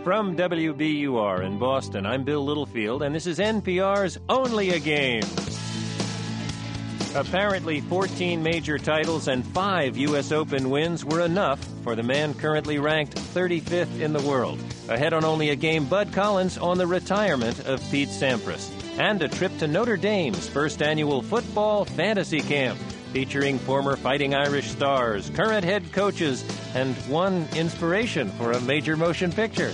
From WBUR in Boston, I'm Bill Littlefield, and this is NPR's Only a Game. Apparently, 14 major titles and 5 U.S. Open wins were enough for the man currently ranked 35th in the world. Ahead on Only a Game, Bud Collins on the retirement of Pete Sampras. And a trip to Notre Dame's first annual football fantasy camp, featuring former Fighting Irish stars, current head coaches, and one inspiration for a major motion picture.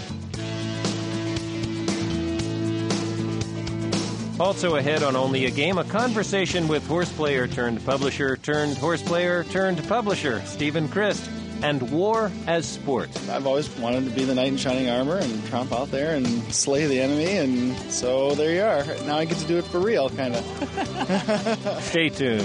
Also ahead on Only a Game, a conversation with horse player turned publisher turned horse player turned publisher Stephen Christ, and war as sport. I've always wanted to be the knight in shining armor and tromp out there and slay the enemy, and so there you are. Now I get to do it for real, kind of. Stay tuned.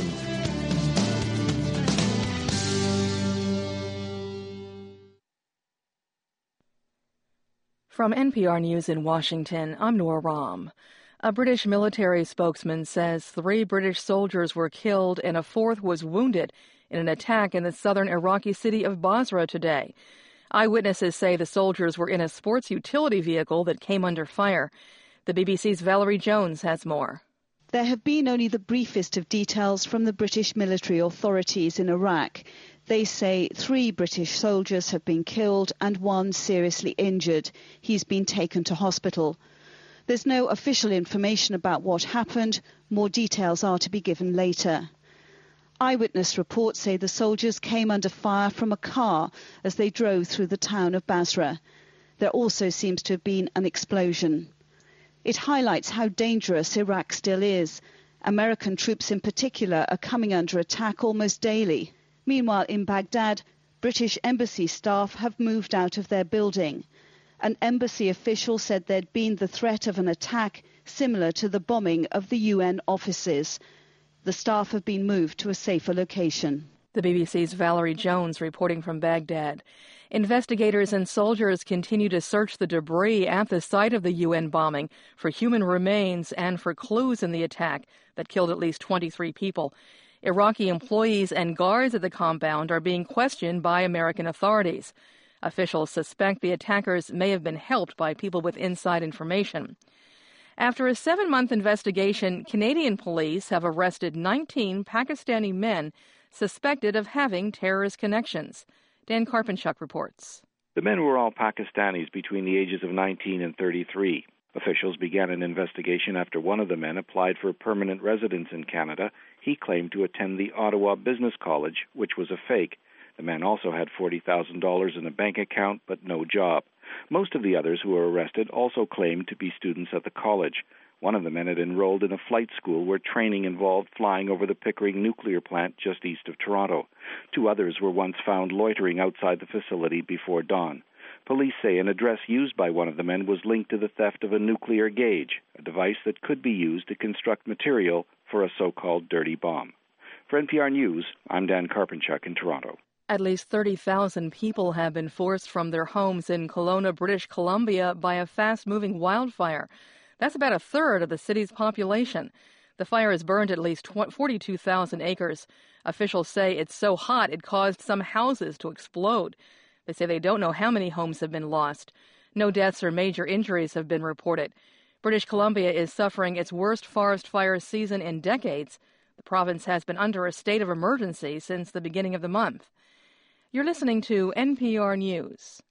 From NPR News in Washington, I'm Nora Rahm. A British military spokesman says 3 British soldiers were killed and a 4th was wounded in an attack in the southern Iraqi city of Basra today. Eyewitnesses say the soldiers were in a sports utility vehicle that came under fire. The BBC's Valerie Jones has more. There have been only the briefest of details from the British military authorities in Iraq. They say 3 British soldiers have been killed and 1 seriously injured. He's been taken to hospital. There's no official information about what happened. More details are to be given later. Eyewitness reports say the soldiers came under fire from a car as they drove through the town of Basra. There also seems to have been an explosion. It highlights how dangerous Iraq still is. American troops in particular are coming under attack almost daily. Meanwhile, in Baghdad, British embassy staff have moved out of their building. An embassy official said there'd been the threat of an attack similar to the bombing of the UN offices. The staff have been moved to a safer location. The BBC's Valerie Jones reporting from Baghdad. Investigators and soldiers continue to search the debris at the site of the UN bombing for human remains and for clues in the attack that killed at least 23 people. Iraqi employees and guards at the compound are being questioned by American authorities. Officials suspect the attackers may have been helped by people with inside information. After a 7-month investigation, Canadian police have arrested 19 Pakistani men suspected of having terrorist connections. Dan Karpenchuk reports. The men were all Pakistanis between the ages of 19 and 33. Officials began an investigation after one of the men applied for permanent residence in Canada. He claimed to attend the Ottawa Business College, which was a fake. The man also had $40,000 in a bank account, but no job. Most of the others who were arrested also claimed to be students at the college. One of the men had enrolled in a flight school where training involved flying over the Pickering nuclear plant just east of Toronto. 2 others were once found loitering outside the facility before dawn. Police say an address used by one of the men was linked to the theft of a nuclear gauge, a device that could be used to construct material for a so-called dirty bomb. For NPR News, I'm Dan Karpenchuk in Toronto. At least 30,000 people have been forced from their homes in Kelowna, British Columbia by a fast-moving wildfire. That's about a third of the city's population. The fire has burned at least 42,000 acres. Officials say it's so hot it caused some houses to explode. They say they don't know how many homes have been lost. No deaths or major injuries have been reported. British Columbia is suffering its worst forest fire season in decades. The province has been under a state of emergency since the beginning of the month. You're listening to NPR News.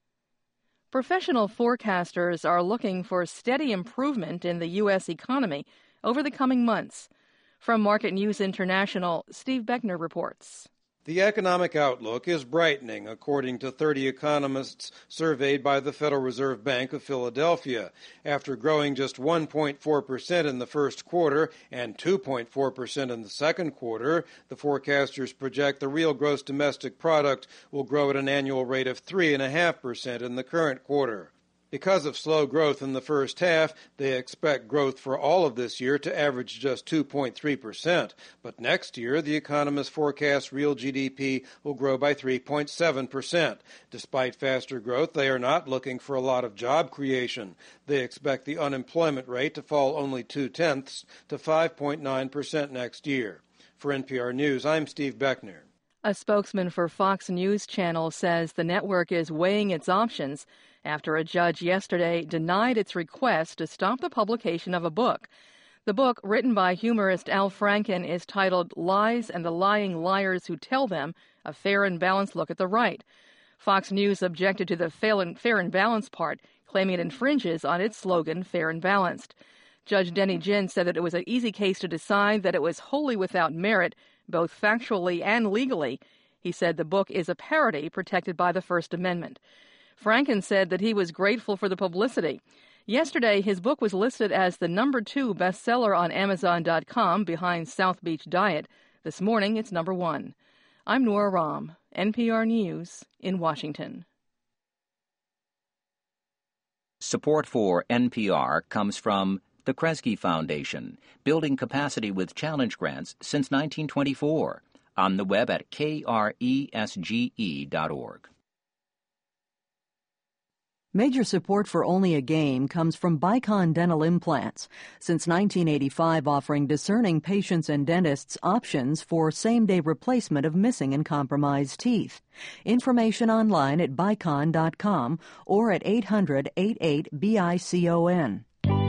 Professional forecasters are looking for steady improvement in the U.S. economy over the coming months. From Market News International, Steve Beckner reports. The economic outlook is brightening, according to 30 economists surveyed by the Federal Reserve Bank of Philadelphia. After growing just 1.4% in the first quarter and 2.4% in the second quarter, the forecasters project the real gross domestic product will grow at an annual rate of 3.5% in the current quarter. Because of slow growth in the first half, they expect growth for all of this year to average just 2.3%. But next year, the economists forecast real GDP will grow by 3.7%. Despite faster growth, they are not looking for a lot of job creation. They expect the unemployment rate to fall only 0.2% to 5.9% next year. For NPR News, I'm Steve Beckner. A spokesman for Fox News Channel says the network is weighing its options after a judge yesterday denied its request to stop the publication of a book. The book, written by humorist Al Franken, is titled Lies and the Lying Liars Who Tell Them, A Fair and Balanced Look at the Right. Fox News objected to the fair and balanced part, claiming it infringes on its slogan, Fair and Balanced. Judge Denny Jin said that it was an easy case to decide, that it was wholly without merit, both factually and legally. He said the book is a parody protected by the First Amendment. Franken said that he was grateful for the publicity. Yesterday, his book was listed as the #2 bestseller on Amazon.com behind South Beach Diet. This morning, it's #1. I'm Nora Rahm, NPR News in Washington. Support for NPR comes from the Kresge Foundation, building capacity with challenge grants since 1924. On the web at kresge.org. Major support for Only a Game comes from Bicon Dental Implants, since 1985 offering discerning patients and dentists options for same-day replacement of missing and compromised teeth. Information online at bicon.com or at 800-88-BICON.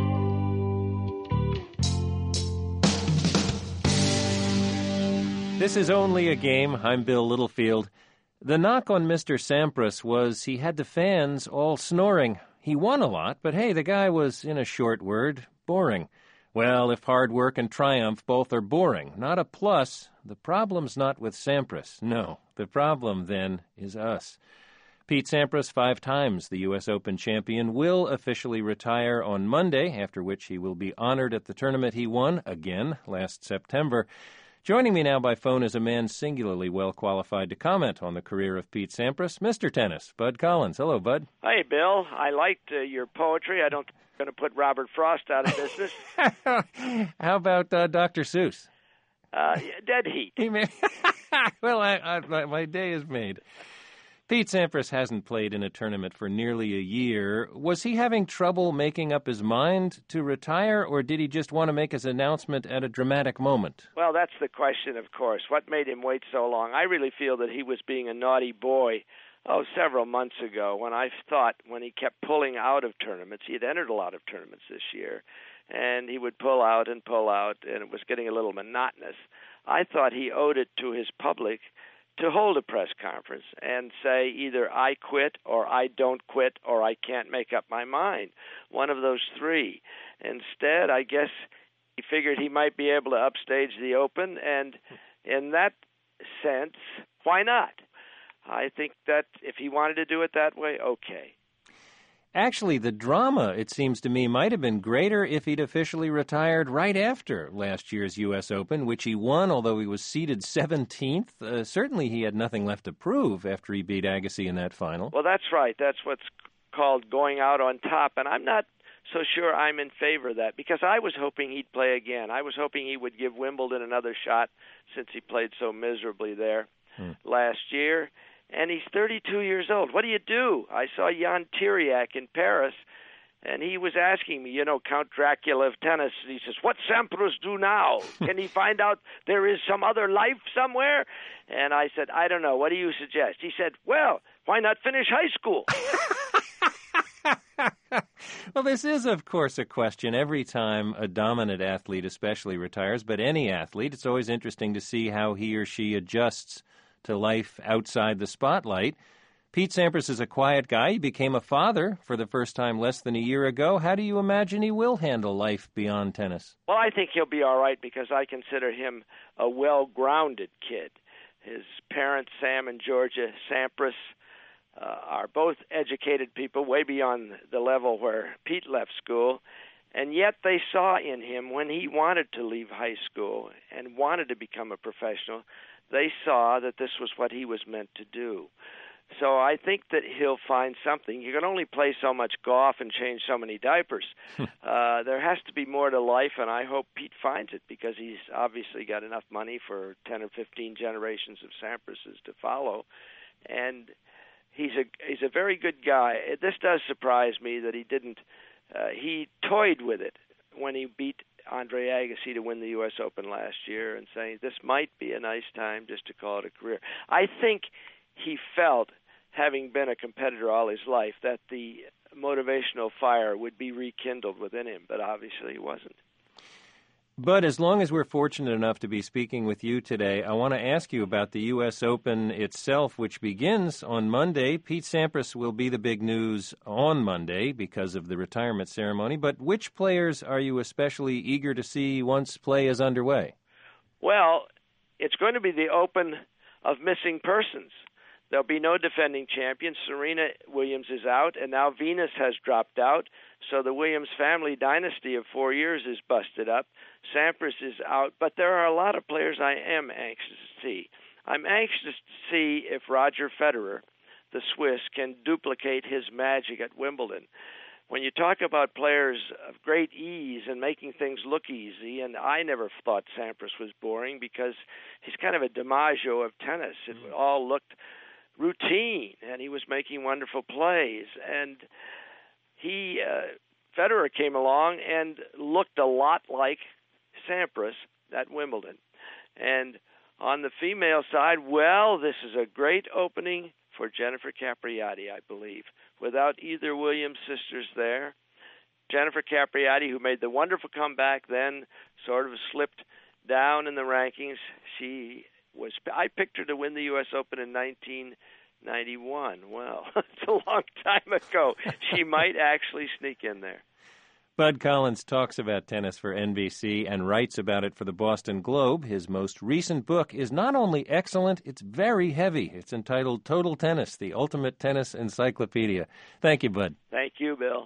This is Only a Game. I'm Bill Littlefield. The knock on Mr. Sampras was he had the fans all snoring. He won a lot, but hey, the guy was, in a short word, boring. Well, if hard work and triumph both are boring, not a plus, the problem's not with Sampras. No, the problem, then, is us. Pete Sampras, 5 times the U.S. Open champion, will officially retire on Monday, after which he will be honored at the tournament he won, again, last September. Joining me now by phone is a man singularly well qualified to comment on the career of Pete Sampras, Mr. Tennis, Bud Collins. Hello, Bud. Hey, Bill. I liked your poetry. I don't think I'm going to put Robert Frost out of business. How about Dr. Seuss? Dead heat. Well, my day is made. Pete Sampras hasn't played in a tournament for nearly a year. Was he having trouble making up his mind to retire, or did he just want to make his announcement at a dramatic moment? Well, that's the question, of course. What made him wait so long? I really feel that he was being a naughty boy, several months ago, when I thought when he kept pulling out of tournaments. He had entered a lot of tournaments this year, and he would pull out, and it was getting a little monotonous. I thought he owed it to his public to hold a press conference and say either I quit or I don't quit or I can't make up my mind, one of those three. Instead, I guess he figured he might be able to upstage the Open, and in that sense, why not? I think that if he wanted to do it that way, okay. Actually, the drama, it seems to me, might have been greater if he'd officially retired right after last year's U.S. Open, which he won, although he was seeded 17th. Certainly he had nothing left to prove after he beat Agassi in that final. Well, that's right. That's what's called going out on top, and I'm not so sure I'm in favor of that, because I was hoping he'd play again. I was hoping he would give Wimbledon another shot since he played so miserably there last year. And he's 32 years old. What do you do? I saw Jan Tiriac in Paris, and he was asking me, Count Dracula of tennis. And he says, what Sampras do now? Can he find out there is some other life somewhere? And I said, I don't know. What do you suggest? He said, well, why not finish high school? Well, this is, of course, a question every time a dominant athlete especially retires, but any athlete. It's always interesting to see how he or she adjusts to life outside the spotlight. Pete Sampras is a quiet guy. He became a father for the first time less than a year ago. How do you imagine he will handle life beyond tennis? Well, I think he'll be all right, because I consider him a well-grounded kid. His parents, Sam and Georgia Sampras, are both educated people way beyond the level where Pete left school, and yet they saw in him, when he wanted to leave high school and wanted to become a professional, they saw that this was what he was meant to do. So I think that he'll find something. You can only play so much golf and change so many diapers. There has to be more to life, and I hope Pete finds it, because he's obviously got enough money for 10 or 15 generations of Samprases to follow. And he's a very good guy. This does surprise me that he didn't. He toyed with it when he beat Andre Agassi to win the U.S. Open last year, and saying this might be a nice time just to call it a career. I think he felt having been a competitor all his life, that the motivational fire would be rekindled within him, but obviously he wasn't. But as long as we're fortunate enough to be speaking with you today, I want to ask you about the U.S. Open itself, which begins on Monday. Pete Sampras will be the big news on Monday because of the retirement ceremony. But which players are you especially eager to see once play is underway? Well, it's going to be the Open of missing persons. There'll be no defending champion. Serena Williams is out, and now Venus has dropped out. So the Williams family dynasty of 4 years is busted up. Sampras is out, but there are a lot of players I am anxious to see. I'm anxious to see if Roger Federer, the Swiss, can duplicate his magic at Wimbledon. When you talk about players of great ease and making things look easy, and I never thought Sampras was boring because he's kind of a DiMaggio of tennis. It all looked routine, and he was making wonderful plays. And Federer came along and looked a lot like Sampras at Wimbledon. And on the female side, well, this is a great opening for Jennifer Capriati, I believe. Without either Williams sisters there, Jennifer Capriati, who made the wonderful comeback, then sort of slipped down in the rankings. I picked her to win the U.S. Open in 1991. Well, it's a long time ago. She might actually sneak in there. Bud Collins talks about tennis for NBC and writes about it for the Boston Globe. His most recent book is not only excellent, it's very heavy. It's entitled Total Tennis, the Ultimate Tennis Encyclopedia. Thank you, Bud. Thank you, Bill.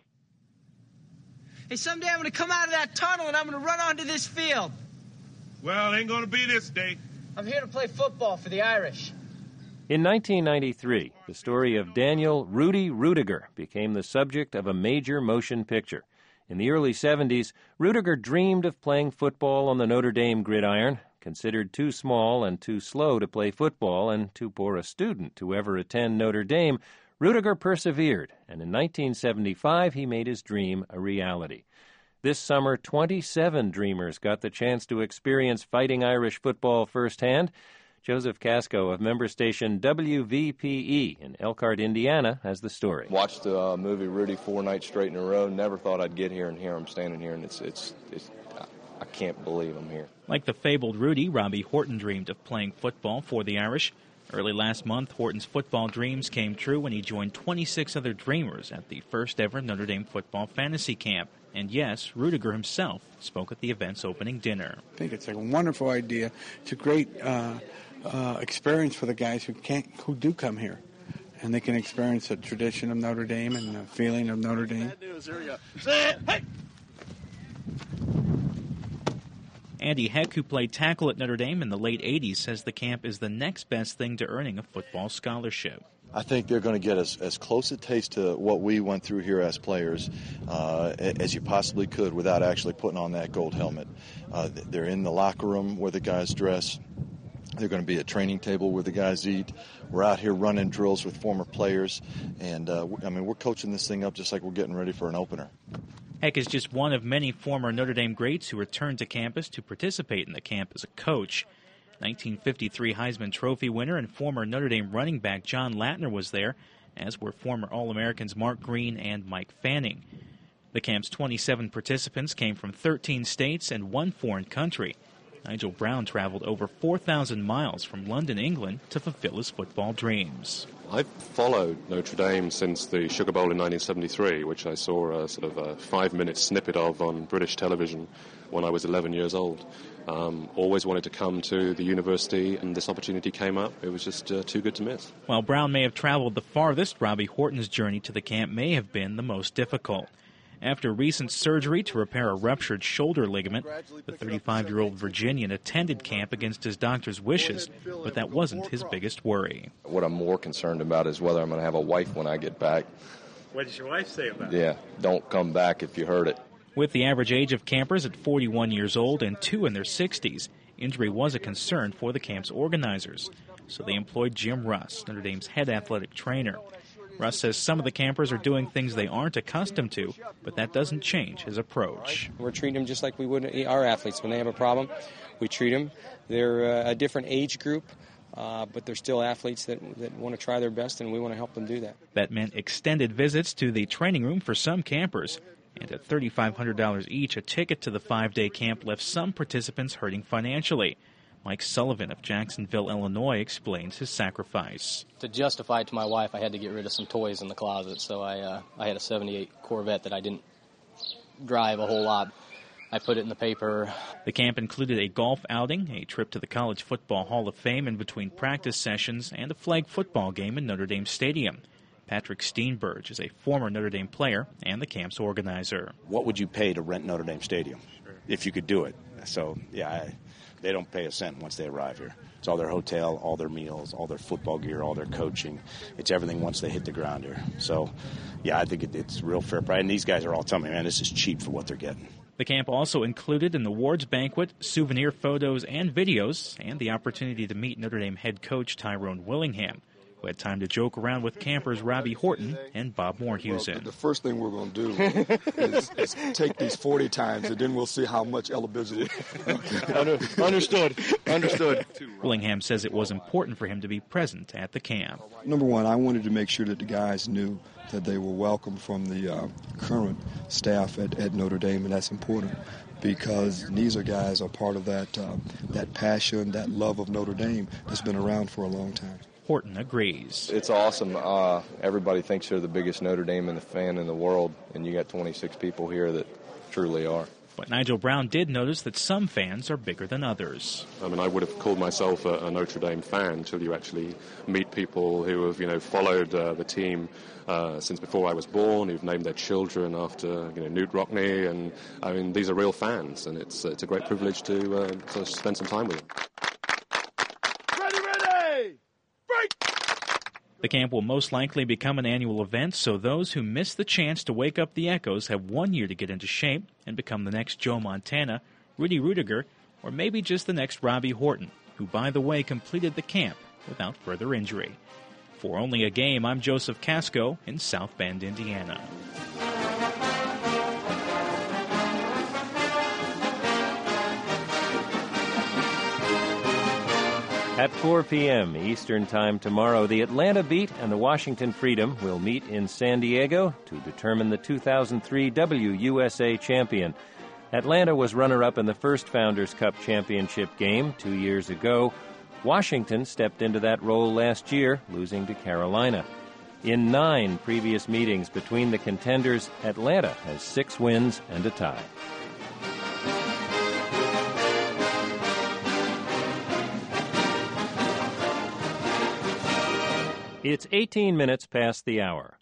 Hey, someday I'm going to come out of that tunnel and I'm going to run onto this field. Well, ain't going to be this day. I'm here to play football for the Irish. In 1993, the story of Daniel Rudy Rudiger became the subject of a major motion picture. In the early 70s, Rudiger dreamed of playing football on the Notre Dame gridiron. Considered too small and too slow to play football and too poor a student to ever attend Notre Dame, Rudiger persevered, and in 1975 he made his dream a reality. This summer, 27 dreamers got the chance to experience Fighting Irish football firsthand. Joseph Casco of member station WVPE in Elkhart, Indiana, has the story. Watched the movie Rudy 4 nights straight in a row. Never thought I'd get here, and here I'm standing here, and it's I can't believe I'm here. Like the fabled Rudy, Robbie Horton dreamed of playing football for the Irish. Early last month, Horton's football dreams came true when he joined 26 other dreamers at the first ever Notre Dame football fantasy camp. And yes, Rudiger himself spoke at the event's opening dinner. I think it's a wonderful idea. It's a great experience for the guys who do come here, and they can experience the tradition of Notre Dame and the feeling of Notre Dame. Andy Heck, who played tackle at Notre Dame in the late 80s, says the camp is the next best thing to earning a football scholarship. I think they're going to get as close a taste to what we went through here as players as you possibly could without actually putting on that gold helmet. They're in the locker room where the guys dress. They're going to be at training table where the guys eat. We're out here running drills with former players. And, we're coaching this thing up just like we're getting ready for an opener. Heck is just one of many former Notre Dame greats who returned to campus to participate in the camp as a coach. 1953 Heisman Trophy winner and former Notre Dame running back John Latner was there, as were former All-Americans Mark Green and Mike Fanning. The camp's 27 participants came from 13 states and 1 foreign country. Nigel Brown traveled over 4,000 miles from London, England, to fulfill his football dreams. I've followed Notre Dame since the Sugar Bowl in 1973, which I saw a sort of a 5-minute snippet of on British television when I was 11 years old. Always wanted to come to the university, and this opportunity came up. It was just too good to miss. While Brown may have traveled the farthest, Robbie Horton's journey to the camp may have been the most difficult. After recent surgery to repair a ruptured shoulder ligament, the 35-year-old Virginian attended camp against his doctor's wishes, but that wasn't his biggest worry. What I'm more concerned about is whether I'm going to have a wife when I get back. What does your wife say about it? Yeah, don't come back if you heard it. With the average age of campers at 41 years old and 2 in their 60s, injury was a concern for the camp's organizers. So they employed Jim Russ, Notre Dame's head athletic trainer. Russ says some of the campers are doing things they aren't accustomed to, but that doesn't change his approach. We're treating them just like we would our athletes. When they have a problem, we treat them. They're a different age group, but they're still athletes that want to try their best, and we want to help them do that. That meant extended visits to the training room for some campers. And at $3,500 each, a ticket to the 5-day camp left some participants hurting financially. Mike Sullivan of Jacksonville, Illinois, explains his sacrifice. To justify it to my wife, I had to get rid of some toys in the closet, so I had a 78 Corvette that I didn't drive a whole lot. I put it in the paper. The camp included a golf outing, a trip to the College Football Hall of Fame in between practice sessions, and a flag football game in Notre Dame Stadium. Patrick Steenberg is a former Notre Dame player and the camp's organizer. What would you pay to rent Notre Dame Stadium if you could do it? So, they don't pay a cent once they arrive here. It's all their hotel, all their meals, all their football gear, all their coaching. It's everything once they hit the ground here. So, I think it's real fair price. And these guys are all telling me, man, this is cheap for what they're getting. The camp also included an awards banquet, souvenir photos and videos, and the opportunity to meet Notre Dame head coach Tyrone Willingham, who had time to joke around with campers Robbie Horton and Bob Moorhusen. Well, the first thing we're going to do is take these 40 times, and then we'll see how much eligibility. Understood. Willingham says it was important for him to be present at the camp. Number one, I wanted to make sure that the guys knew that they were welcome from the current staff at Notre Dame, and that's important because these guys are part of that passion, that love of Notre Dame that's been around for a long time. Horton agrees. It's awesome. Everybody thinks they're the biggest Notre Dame fan in the world, and you got 26 people here that truly are. But Nigel Brown did notice that some fans are bigger than others. I mean, I would have called myself a Notre Dame fan until you actually meet people who have, followed the team since before I was born, who've named their children after, Knute Rockne, and I mean, these are real fans, and it's a great privilege to spend some time with them. The camp will most likely become an annual event, so those who miss the chance to wake up the Echoes have 1 year to get into shape and become the next Joe Montana, Rudy Rudiger, or maybe just the next Robbie Horton, who, by the way, completed the camp without further injury. For Only a Game, I'm Joseph Casco in South Bend, Indiana. At 4 p.m. Eastern Time tomorrow, the Atlanta Beat and the Washington Freedom will meet in San Diego to determine the 2003 WUSA champion. Atlanta was runner-up in the first Founders Cup championship game 2 years ago. Washington stepped into that role last year, losing to Carolina. In 9 previous meetings between the contenders, Atlanta has 6 wins and a tie. It's 18 minutes past the hour.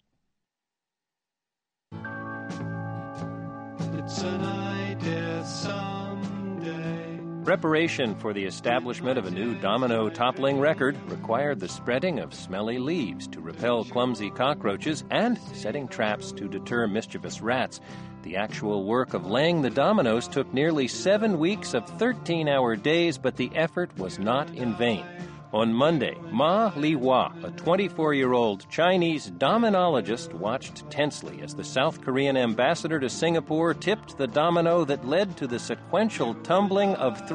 It's an idea someday. Preparation for the establishment of a new domino toppling record required the spreading of smelly leaves to repel clumsy cockroaches and setting traps to deter mischievous rats. The actual work of laying the dominoes took nearly 7 weeks of 13-hour days, but the effort was not in vain. On Monday, Ma Li-hwa, a 24-year-old Chinese dominologist, watched tensely as the South Korean ambassador to Singapore tipped the domino that led to the sequential tumbling of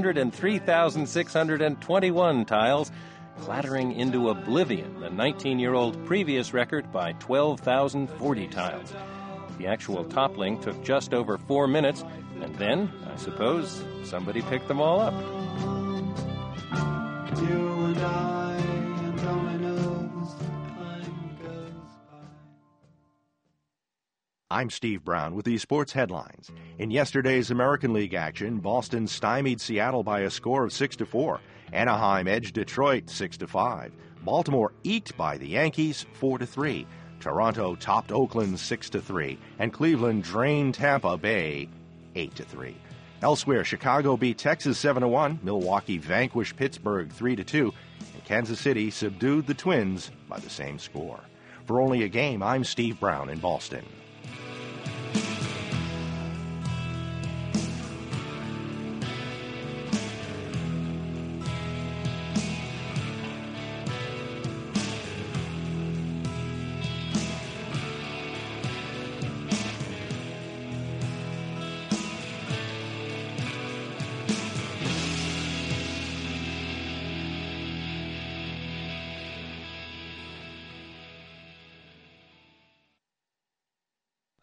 303,621 tiles, clattering into oblivion the 19-year-old previous record by 12,040 tiles. The actual toppling took just over 4 minutes, and then, I suppose, somebody picked them all up. You and I and dominoes, time goes by. I'm Steve Brown with these sports headlines. In yesterday's American League action, Boston stymied Seattle by a score of 6-4. Anaheim edged Detroit 6-5. Baltimore eked by the Yankees 4-3. Toronto topped Oakland 6-3, and Cleveland drained Tampa Bay 8-3. Elsewhere, Chicago beat Texas 7-1, Milwaukee vanquished Pittsburgh 3-2, and Kansas City subdued the Twins by the same score. For Only a Game, I'm Steve Brown in Boston.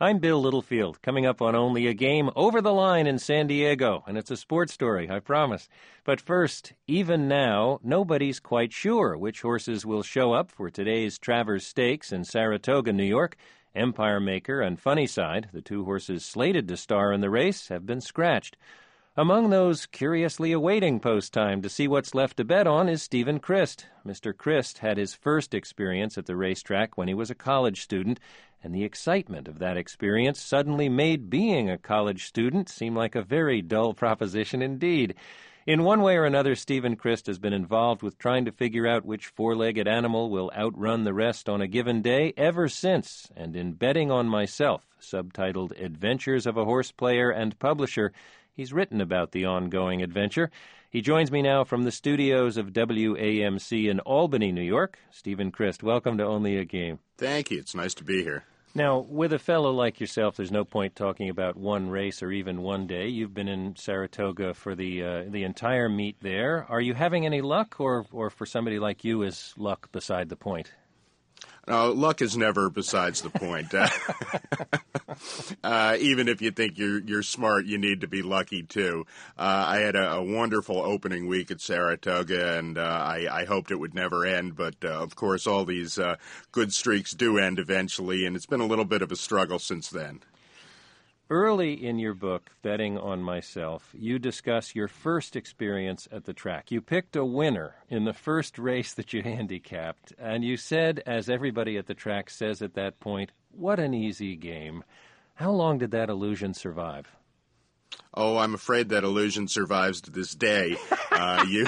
I'm Bill Littlefield, coming up on Only a Game, Over the Line in San Diego, and it's a sports story, I promise. But first, even now, nobody's quite sure which horses will show up for today's Travers Stakes in Saratoga, New York. Empire Maker and Funnyside, the two horses slated to star in the race, have been scratched. Among those curiously awaiting post time to see what's left to bet on is Stephen Crist. Mr. Crist had his first experience at the racetrack when he was a college student, and the excitement of that experience suddenly made being a college student seem like a very dull proposition indeed. In one way or another, Stephen Crist has been involved with trying to figure out which four-legged animal will outrun the rest on a given day ever since, and in Betting on Myself, subtitled Adventures of a Horse Player and Publisher, he's written about the ongoing adventure. He joins me now from the studios of WAMC in Albany, New York. Stephen Crist, welcome to Only a Game. Thank you. It's nice to be here. Now, with a fellow like yourself, there's no point talking about one race or even one day. You've been in Saratoga for the entire meet there. Are you having any luck, or for somebody like you, is luck beside the point? Luck is never besides the point. Even if you think you're smart, you need to be lucky too. I had a wonderful opening week at Saratoga, and I hoped it would never end. But of course, all these good streaks do end eventually, and it's been a little bit of a struggle since then. Early in your book, Betting on Myself, you discuss your first experience at the track. You picked a winner in the first race that you handicapped, and you said, as everybody at the track says at that point, what an easy game. How long did that illusion survive? Oh, I'm afraid that illusion survives to this day. You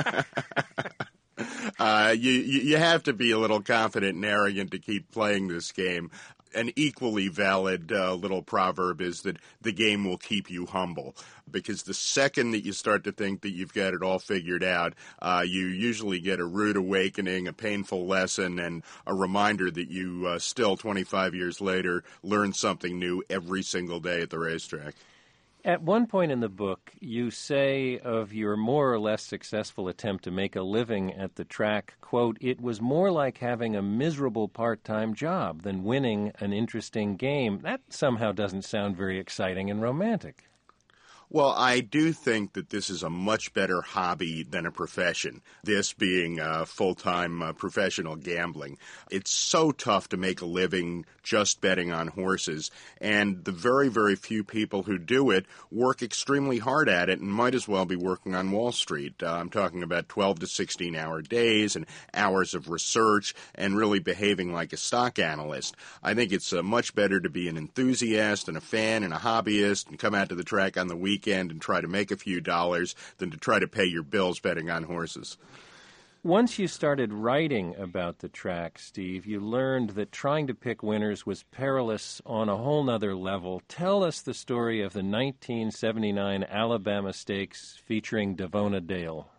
have to be a little confident and arrogant to keep playing this game. An equally valid little proverb is that the game will keep you humble, because the second that you start to think that you've got it all figured out, you usually get a rude awakening, a painful lesson, and a reminder that you still, 25 years later, learn something new every single day at the racetrack. At one point in the book, you say of your more or less successful attempt to make a living at the track, quote, it was more like having a miserable part-time job than winning an interesting game. That somehow doesn't sound very exciting and romantic. Well, I do think that this is a much better hobby than a profession, this being full-time professional gambling. It's so tough to make a living just betting on horses, and the very, very few people who do it work extremely hard at it and might as well be working on Wall Street. I'm talking about 12 to 16-hour days and hours of research and really behaving like a stock analyst. I think it's much better to be an enthusiast and a fan and a hobbyist and come out to the track on the weekend and try to make a few dollars than to try to pay your bills betting on horses. Once you started writing about the track, Steve, you learned that trying to pick winners was perilous on a whole nother level. Tell us the story of the 1979 Alabama Stakes featuring Davona Dale.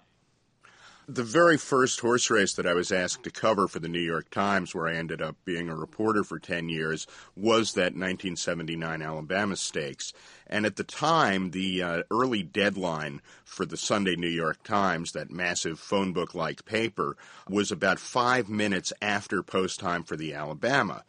The very first horse race that I was asked to cover for the New York Times, where I ended up being a reporter for 10 years, was that 1979 Alabama Stakes. And at the time, the early deadline for the Sunday New York Times, that massive phone book-like paper, was about 5 minutes after post time for the Alabama.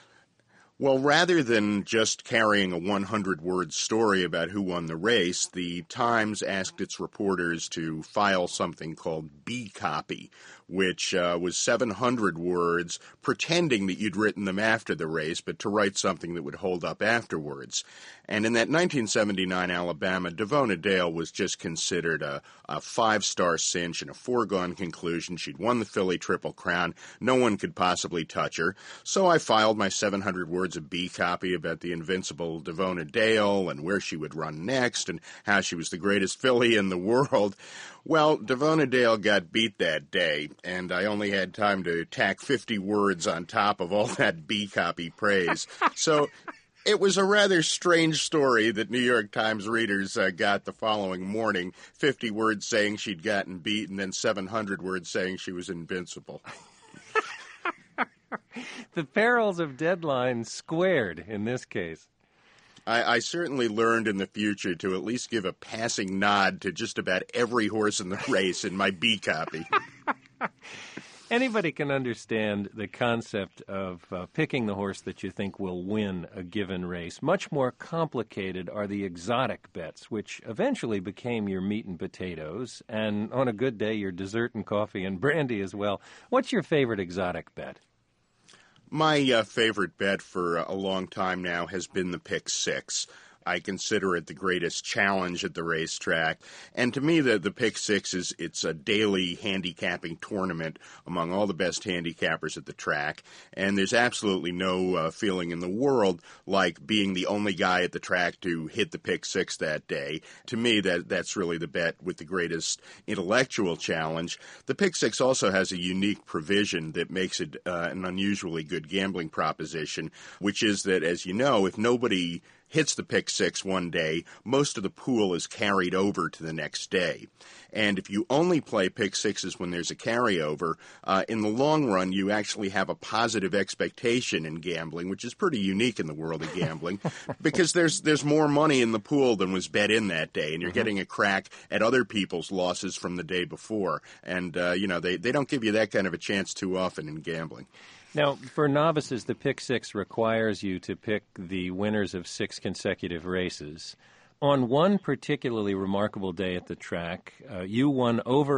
Well, rather than just carrying a 100-word story about who won the race, the Times asked its reporters to file something called B-copy, which was 700 words, pretending that you'd written them after the race, but to write something that would hold up afterwards. And in that 1979 Alabama, Davona Dale was just considered a five-star cinch and a foregone conclusion. She'd won the Philly Triple Crown. No one could possibly touch her. So I filed my 700 words of B-copy about the invincible Davona Dale and where she would run next and how she was the greatest filly in the world. Well, Davona Dale got beat that day, and I only had time to tack 50 words on top of all that B-copy praise. So it was a rather strange story that New York Times readers got the following morning, 50 words saying she'd gotten beat and then 700 words saying she was invincible. The perils of deadline squared in this case. I certainly learned in the future to at least give a passing nod to just about every horse in the race in my B-copy. Anybody can understand the concept of picking the horse that you think will win a given race. Much more complicated are the exotic bets, which eventually became your meat and potatoes, and on a good day, your dessert and coffee and brandy as well. What's your favorite exotic bet? My favorite bet for a long time now has been the Pick Six. I consider it the greatest challenge at the racetrack. And to me, the Pick Six it's a daily handicapping tournament among all the best handicappers at the track. And there's absolutely no feeling in the world like being the only guy at the track to hit the Pick Six that day. To me, that's really the bet with the greatest intellectual challenge. The Pick Six also has a unique provision that makes it an unusually good gambling proposition, which is that, as you know, if nobody hits the Pick Six one day, most of the pool is carried over to the next day. And if you only play Pick Sixes when there's a carryover, in the long run, you actually have a positive expectation in gambling, which is pretty unique in the world of gambling, because there's more money in the pool than was bet in that day, and you're getting a crack at other people's losses from the day before. And, they don't give you that kind of a chance too often in gambling. Now, for novices, the Pick Six requires you to pick the winners of 6 consecutive races. On one particularly remarkable day at the track, you won over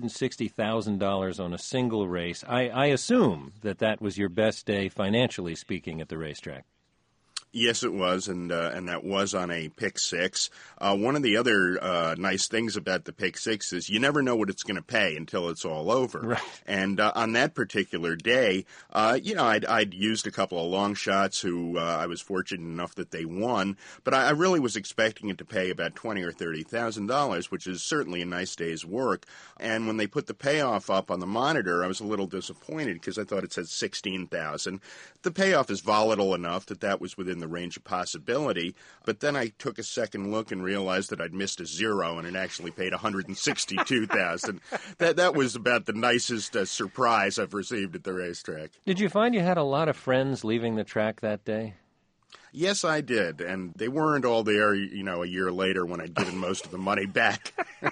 $160,000 on a single race. I assume that was your best day, financially speaking, at the racetrack. Yes, it was, and that was on a Pick Six. One of the other nice things about the Pick Six is you never know what it's going to pay until it's all over. Right. And on that particular day, I'd used a couple of long shots who I was fortunate enough that they won, but I really was expecting it to pay about $20,000 or $30,000, which is certainly a nice day's work. And when they put the payoff up on the monitor, I was a little disappointed because I thought it said $16,000. The payoff is volatile enough that was within the range of possibility, but then I took a second look and realized that I'd missed a zero and it actually paid $162,000. That was about the nicest surprise I've received at the racetrack. Did you find you had a lot of friends leaving the track that day? Yes, I did, and they weren't all there, a year later when I'd given most of the money back.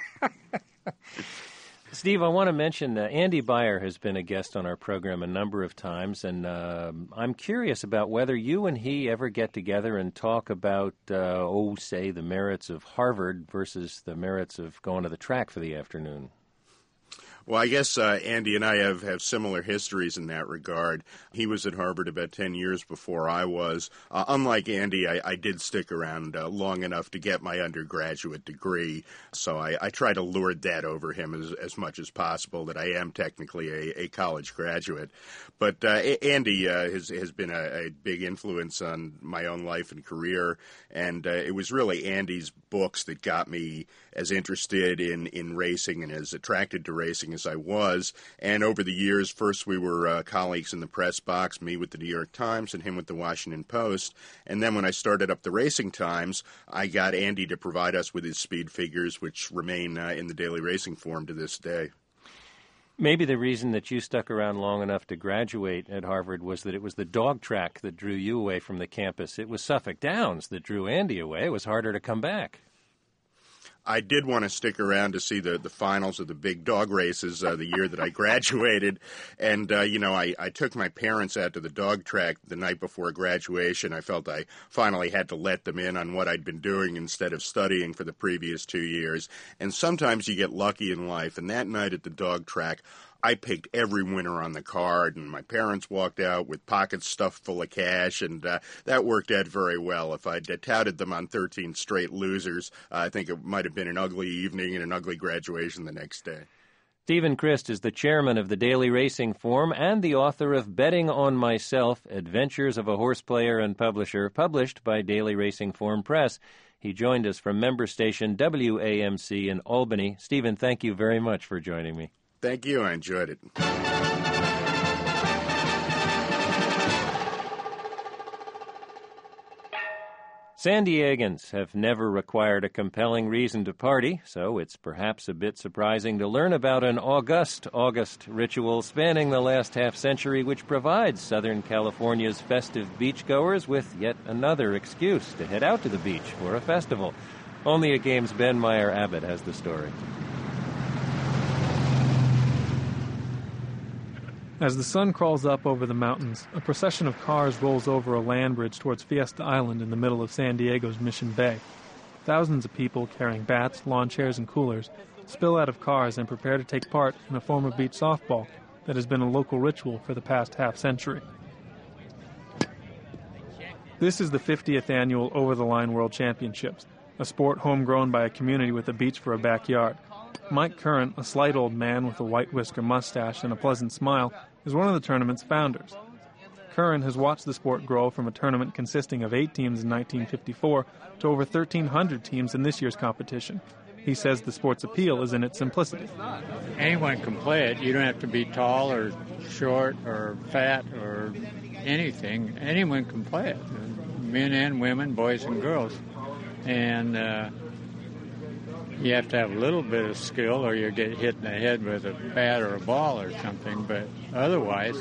Steve, I want to mention Andy Beyer has been a guest on our program a number of times, and I'm curious about whether you and he ever get together and talk about, say, the merits of Harvard versus the merits of going to the track for the afternoon. Well, I guess Andy and I have similar histories in that regard. He was at Harvard about 10 years before I was. Unlike Andy, I did stick around long enough to get my undergraduate degree, so I try to lord that over him as much as possible, that I am technically a college graduate. But Andy has been a big influence on my own life and career, and it was really Andy's books that got me as interested in racing and as attracted to racing as I was. And over the years, first we were colleagues in the press box, me with the New York Times and him with the Washington Post. And then when I started up the Racing Times, I got Andy to provide us with his speed figures, which remain in the Daily Racing Form to this day. Maybe the reason that you stuck around long enough to graduate at Harvard was that it was the dog track that drew you away from the campus. It was Suffolk Downs that drew Andy away. It was harder to come back. I did want to stick around to see the finals of the big dog races the year that I graduated. And, I took my parents out to the dog track the night before graduation. I felt I finally had to let them in on what I'd been doing instead of studying for the previous 2 years. And sometimes you get lucky in life. And that night at the dog track, I picked every winner on the card, and my parents walked out with pockets stuffed full of cash, and that worked out very well. If I'd touted them on 13 straight losers, I think it might have been an ugly evening and an ugly graduation the next day. Stephen Crist is the chairman of the Daily Racing Form and the author of Betting on Myself, Adventures of a Horse Player and Publisher, published by Daily Racing Form Press. He joined us from member station WAMC in Albany. Stephen, thank you very much for joining me. Thank you. I enjoyed it. San Diegans have never required a compelling reason to party, so it's perhaps a bit surprising to learn about an august August ritual spanning the last half-century which provides Southern California's festive beachgoers with yet another excuse to head out to the beach for a festival. Only a Game's Ben Meyer Abbott has the story. As the sun crawls up over the mountains, a procession of cars rolls over a land bridge towards Fiesta Island in the middle of San Diego's Mission Bay. Thousands of people carrying bats, lawn chairs, and coolers spill out of cars and prepare to take part in a form of beach softball that has been a local ritual for the past half-century. This is the 50th annual Over the Line World Championships, a sport homegrown by a community with a beach for a backyard. Mike Curran, a slight old man with a white whisker mustache and a pleasant smile, is one of the tournament's founders. Curran has watched the sport grow from a tournament consisting of 8 teams in 1954 to over 1,300 teams in this year's competition. He says the sport's appeal is in its simplicity. Anyone can play it. You don't have to be tall or short or fat or anything. Anyone can play it, men and women, boys and girls. And you have to have a little bit of skill or you'll get hit in the head with a bat or a ball or something. But otherwise,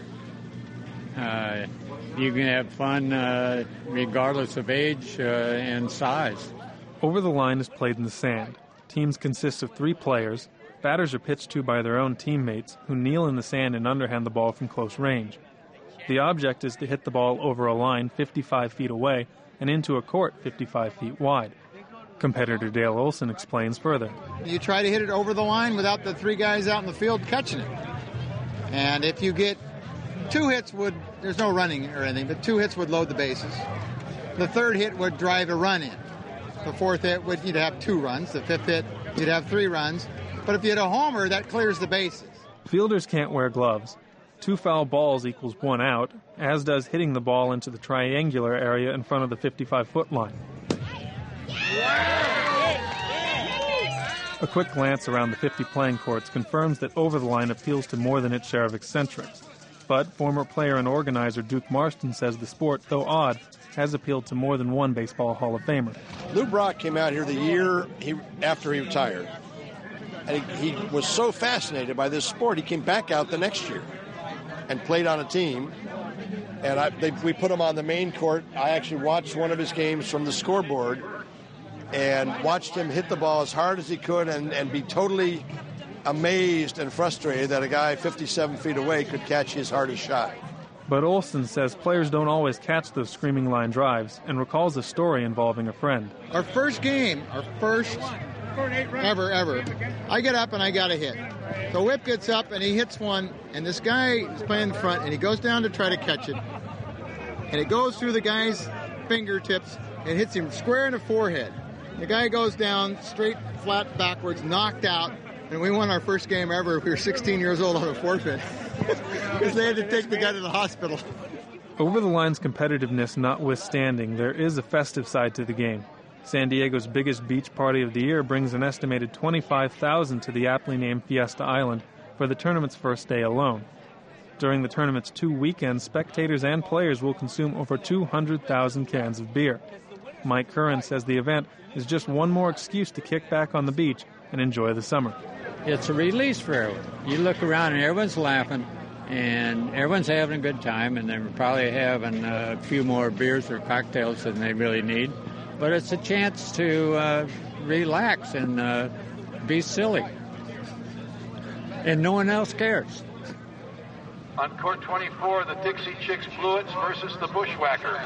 you can have fun regardless of age and size. Over the Line is played in the sand. Teams consist of 3 players. Batters are pitched to by their own teammates, who kneel in the sand and underhand the ball from close range. The object is to hit the ball over a line 55 feet away and into a court 55 feet wide. Competitor Dale Olson explains further. You try to hit it over the line without the 3 guys out in the field catching it. And if you get 2 hits, there's no running or anything, but 2 hits would load the bases. The 3rd hit would drive a run in. The 4th hit, you'd have 2 runs. The 5th hit, you'd have 3 runs. But if you hit a homer, that clears the bases. Fielders can't wear gloves. 2 foul balls equals 1 out, as does hitting the ball into the triangular area in front of the 55-foot line. A quick glance around the 50 playing courts confirms that Over the Line appeals to more than its share of eccentrics. But former player and organizer Duke Marston says the sport, though odd, has appealed to more than one Baseball Hall of Famer. Lou Brock came out here the year after he retired. And he was so fascinated by this sport, he came back out the next year and played on a team. And we put him on the main court. I actually watched one of his games from the scoreboard and watched him hit the ball as hard as he could and be totally amazed and frustrated that a guy 57 feet away could catch his hardest shot. But Olson says players don't always catch those screaming line drives and recalls a story involving a friend. Our first game, ever, I get up and I got a hit. So Whip gets up and he hits one, and this guy is playing in front, and he goes down to try to catch it. And it goes through the guy's fingertips and hits him square in the forehead. The guy goes down straight, flat, backwards, knocked out, and we won our first game ever. We were 16 years old on a forfeit because they had to take the guy to the hospital. Over the Line's competitiveness notwithstanding, there is a festive side to the game. San Diego's biggest beach party of the year brings an estimated 25,000 to the aptly named Fiesta Island for the tournament's first day alone. During the tournament's 2 weekends, spectators and players will consume over 200,000 cans of beer. Mike Curran says the event is just one more excuse to kick back on the beach and enjoy the summer. It's a release for everyone. You look around and everyone's laughing and everyone's having a good time, and they're probably having a few more beers or cocktails than they really need. But it's a chance to relax and be silly. And no one else cares. On court 24, the Dixie Chicks Bluets versus the Bushwhackers.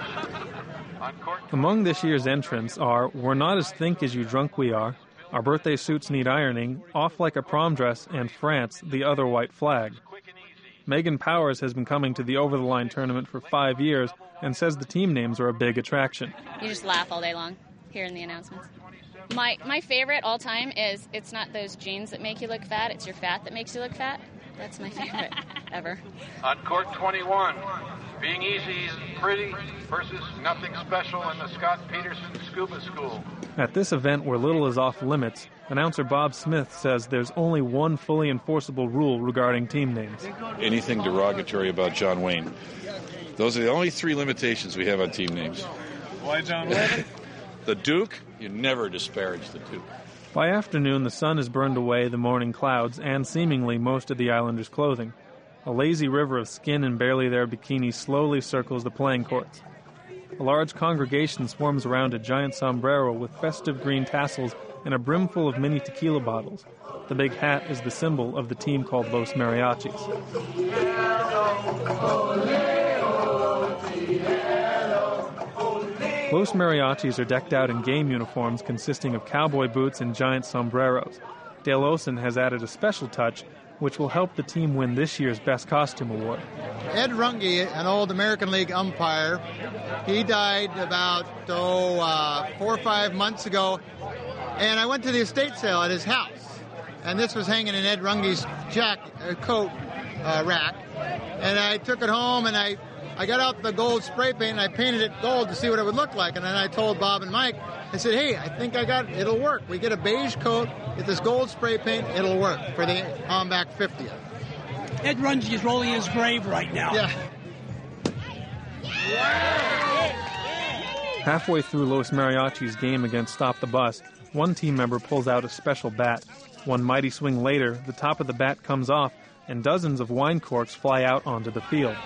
Among this year's entrants are We're Not As Think As You Drunk We Are, Our Birthday Suits Need Ironing, Off Like a Prom Dress, and France, The Other White Flag. Megan Powers has been coming to the Over the Line tournament for 5 years and says the team names are a big attraction. You just laugh all day long hearing the announcements. My favorite all time is it's not those jeans that make you look fat, it's your fat that makes you look fat. That's my favorite ever. On court 21, Being Easy is Pretty versus Nothing Special in the Scott Peterson Scuba School. At this event where little is off limits, announcer Bob Smith says there's only one fully enforceable rule regarding team names. Anything derogatory about John Wayne. Those are the only 3 limitations we have on team names. Why John Wayne? The Duke, you never disparage the Duke. By afternoon, the sun has burned away the morning clouds and seemingly most of the Islanders' clothing. A lazy river of skin and barely there bikinis slowly circles the playing courts. A large congregation swarms around a giant sombrero with festive green tassels and a brim full of mini tequila bottles. The big hat is the symbol of the team called Los Mariachis. Los Mariachis are decked out in game uniforms consisting of cowboy boots and giant sombreros. Dale Olson has added a special touch which will help the team win this year's Best Costume Award. Ed Runge, an old American League umpire, he died about 4 or 5 months ago, and I went to the estate sale at his house, and this was hanging in Ed Runge's coat rack, and I took it home, and I got out the gold spray paint, and I painted it gold to see what it would look like, and then I told Bob and Mike, I said, hey, I think it'll work. We get a beige coat, get this gold spray paint, it'll work for the Hombach 50th. Ed Runge is rolling in his grave right now. Yeah. Halfway through Los Mariachis' game against Stop the Bus, one team member pulls out a special bat. One mighty swing later, the top of the bat comes off, and dozens of wine corks fly out onto the field.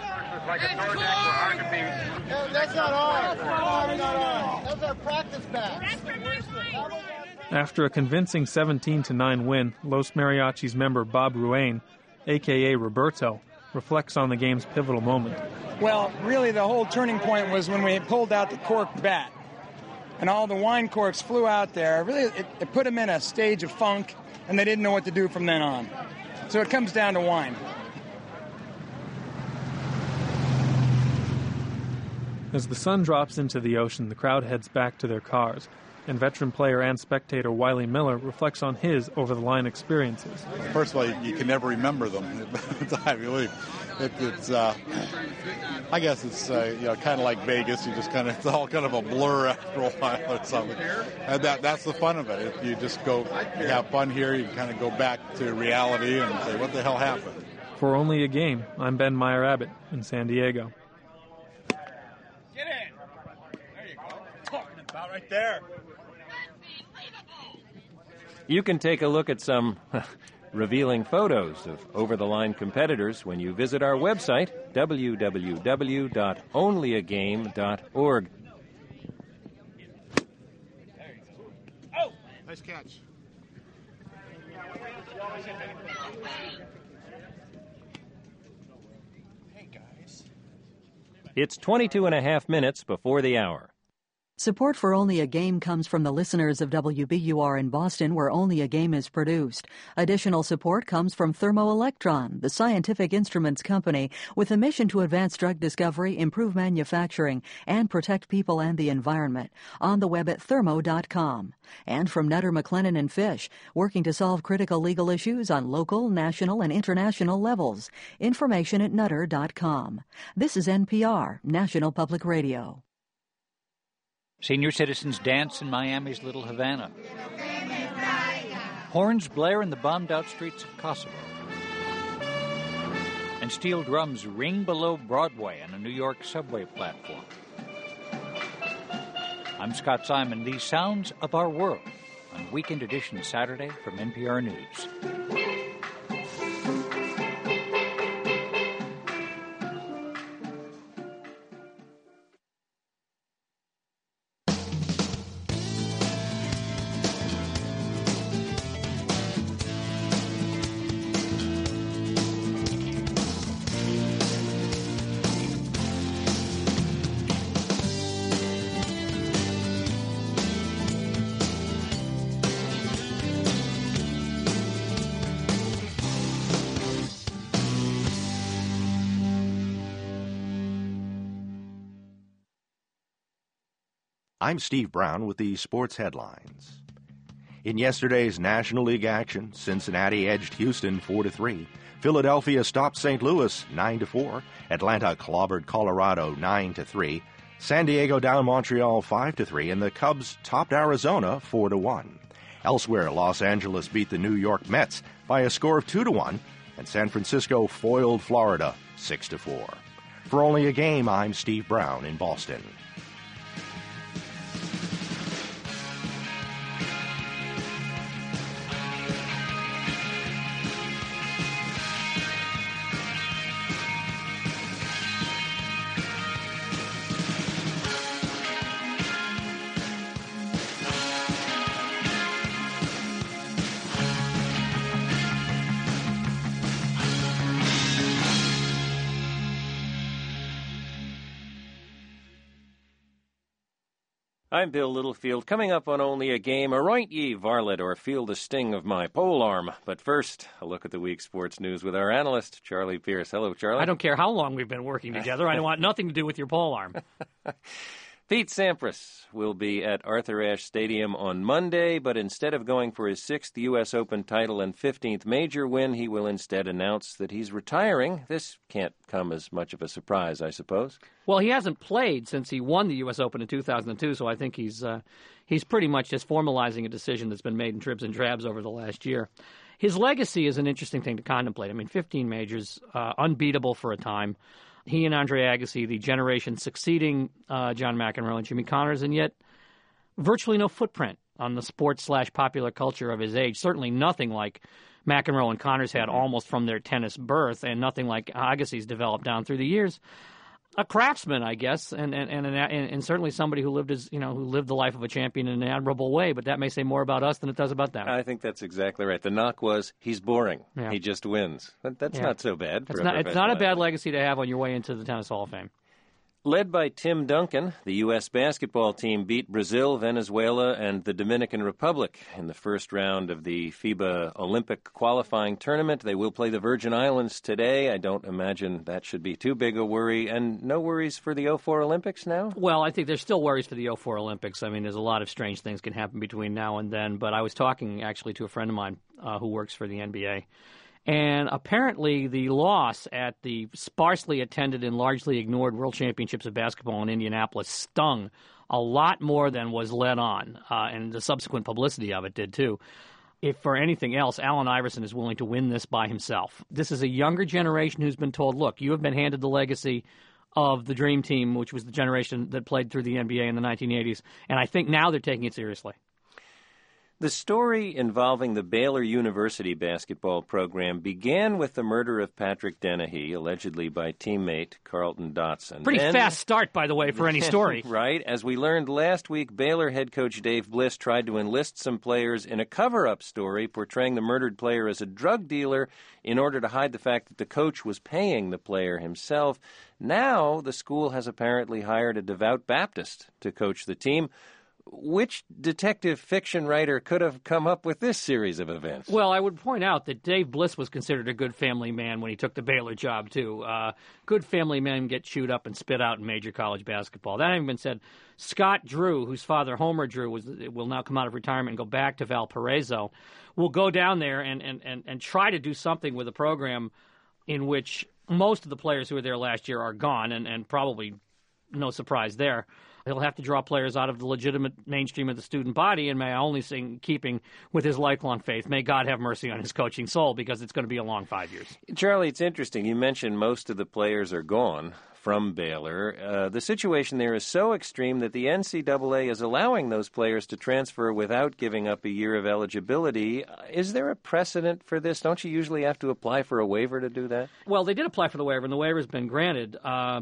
That's not ours. Those are practice bats. After a convincing 17-9 win, Los Mariachis member Bob Ruane, a.k.a. Roberto, reflects on the game's pivotal moment. Well, really the whole turning point was when we pulled out the cork bat, and all the wine corks flew out there. Really, it put them in a stage of funk, and they didn't know what to do from then on. So it comes down to wine. As the sun drops into the ocean, the crowd heads back to their cars, and veteran player and spectator Wiley Miller reflects on his over-the-line experiences. First of all, you can never remember them by the time you leave. I guess it's kind of like Vegas. It's all kind of a blur after a while or something. And that's the fun of it. You just you have fun here. You kind of go back to reality and say, what the hell happened? For Only a Game, I'm Ben Meyer Abbott in San Diego. Get in. There you go. Talking about right there. You can take a look at some revealing photos of over-the-line competitors when you visit our website, www.onlyagame.org. Oh! Nice catch. Hey, guys. It's 22 and a half minutes before the hour. Support for Only a Game comes from the listeners of WBUR in Boston, where Only a Game is produced. Additional support comes from Thermoelectron, the scientific instruments company with a mission to advance drug discovery, improve manufacturing, and protect people and the environment. On the web at thermo.com. And from Nutter, McLennan & Fish, working to solve critical legal issues on local, national, and international levels. Information at nutter.com. This is NPR, National Public Radio. Senior citizens dance in Miami's Little Havana. Horns blare in the bombed-out streets of Kosovo. And steel drums ring below Broadway on a New York subway platform. I'm Scott Simon. These sounds of our world on Weekend Edition Saturday from NPR News. I'm Steve Brown with the sports headlines. In yesterday's National League action, Cincinnati edged Houston 4-3. Philadelphia stopped St. Louis 9-4. Atlanta clobbered Colorado 9-3. San Diego down Montreal 5-3, and the Cubs topped Arizona 4-1. Elsewhere, Los Angeles beat the New York Mets by a score of 2-1, and San Francisco foiled Florida 6-4. For Only a Game, I'm Steve Brown in Boston. I'm Bill Littlefield. Coming up on Only a Game, aroint ye varlet or feel the sting of my pole arm. But first, a look at the week's sports news with our analyst, Charlie Pierce. Hello, Charlie. I don't care how long we've been working together. I want nothing to do with your pole arm. Pete Sampras will be at Arthur Ashe Stadium on Monday, but instead of going for his 6th U.S. Open title and 15th major win, he will instead announce that he's retiring. This can't come as much of a surprise, I suppose. Well, he hasn't played since he won the U.S. Open in 2002, so I think he's pretty much just formalizing a decision that's been made in dribs and drabs over the last year. His legacy is an interesting thing to contemplate. I mean, 15 majors, unbeatable for a time. He and Andre Agassi, the generation succeeding John McEnroe and Jimmy Connors, and yet virtually no footprint on the sports/popular culture of his age. Certainly nothing like McEnroe and Connors had almost from their tennis birth, and nothing like Agassi's developed down through the years. A craftsman, I guess, and certainly somebody who lived the life of a champion in an admirable way. But that may say more about us than it does about them. I think that's exactly right. The knock was he's boring. Yeah. He just wins. That's not so bad. It's not a bad legacy to have on your way into the Tennis Hall of Fame. Led by Tim Duncan, the U.S. basketball team beat Brazil, Venezuela, and the Dominican Republic in the first round of the FIBA Olympic qualifying tournament. They will play the Virgin Islands today. I don't imagine that should be too big a worry. And no worries for the 04 Olympics now? Well, I think there's still worries for the 04 Olympics. I mean, there's a lot of strange things can happen between now and then. But I was talking, actually, to a friend of mine who works for the NBA. And apparently the loss at the sparsely attended and largely ignored World Championships of Basketball in Indianapolis stung a lot more than was let on, and the subsequent publicity of it did too. If for anything else, Allen Iverson is willing to win this by himself. This is a younger generation who's been told, look, you have been handed the legacy of the Dream Team, which was the generation that played through the NBA in the 1980s, and I think now they're taking it seriously. The story involving the Baylor University basketball program began with the murder of Patrick Dennehy, allegedly by teammate Carlton Dotson. Pretty fast start, by the way, for any story. Right. As we learned last week, Baylor head coach Dave Bliss tried to enlist some players in a cover-up story portraying the murdered player as a drug dealer in order to hide the fact that the coach was paying the player himself. Now the school has apparently hired a devout Baptist to coach the team. Which detective fiction writer could have come up with this series of events? Well, I would point out that Dave Bliss was considered a good family man when he took the Baylor job, too. Good family men get chewed up and spit out in major college basketball. That having been said, Scott Drew, whose father, Homer Drew, will now come out of retirement and go back to Valparaiso, will go down there and try to do something with a program in which most of the players who were there last year are gone, and probably no surprise there. He'll have to draw players out of the legitimate mainstream of the student body, and may I only sing keeping with his lifelong faith. May God have mercy on his coaching soul, because it's going to be a long 5 years. Charlie, it's interesting. You mentioned most of the players are gone from Baylor. The situation there is so extreme that the NCAA is allowing those players to transfer without giving up a year of eligibility. Is there a precedent for this? Don't you usually have to apply for a waiver to do that? Well, they did apply for the waiver, and the waiver's been granted.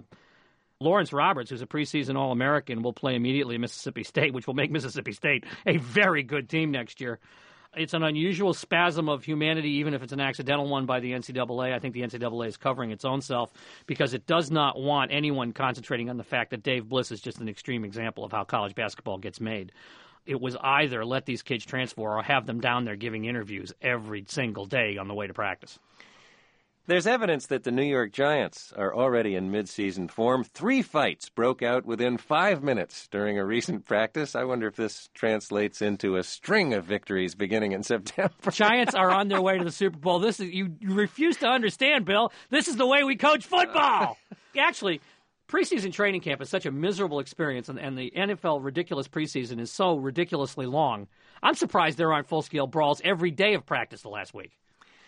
Lawrence Roberts, who's a preseason All-American, will play immediately at Mississippi State, which will make Mississippi State a very good team next year. It's an unusual spasm of humanity, even if it's an accidental one by the NCAA. I think the NCAA is covering its own self because it does not want anyone concentrating on the fact that Dave Bliss is just an extreme example of how college basketball gets made. It was either let these kids transfer or have them down there giving interviews every single day on the way to practice. There's evidence that the New York Giants are already in midseason form. 3 fights broke out within 5 minutes during a recent practice. I wonder if this translates into a string of victories beginning in September. Giants are on their way to the Super Bowl. You refuse to understand, Bill. This is the way we coach football. Actually, preseason training camp is such a miserable experience, and the NFL ridiculous preseason is so ridiculously long. I'm surprised there aren't full-scale brawls every day of practice the last week.